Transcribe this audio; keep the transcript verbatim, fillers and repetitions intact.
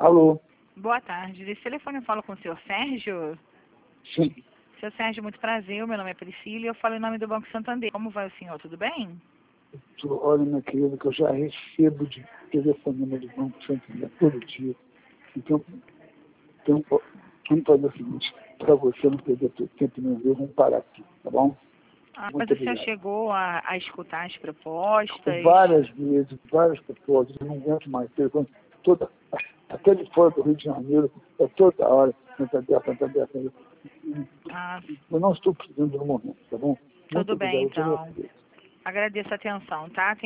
Alô? Boa tarde. Desse telefone eu falo com o senhor Sérgio? Sim. Senhor Sérgio, muito prazer. Meu nome é Priscila e eu falo em nome do Banco Santander. Como vai o senhor? Tudo bem? Olha, minha querida, que eu já recebo de telefonema do Banco Santander todo dia. Então, então vamos fazer o seguinte, para você não perder seu tempo nenhum, vamos parar aqui, tá bom? Ah, mas Muito o senhor obrigado. chegou a, a escutar as propostas? Várias vezes, várias propostas, eu não aguento mais. Telefone, toda, até de fora do Rio de Janeiro, é toda hora, Santander, Santander, Santander. Ah, Eu não estou precisando no momento, tá bom? Muito tudo bem, obrigado. Eu então. Agradeço a atenção, tá?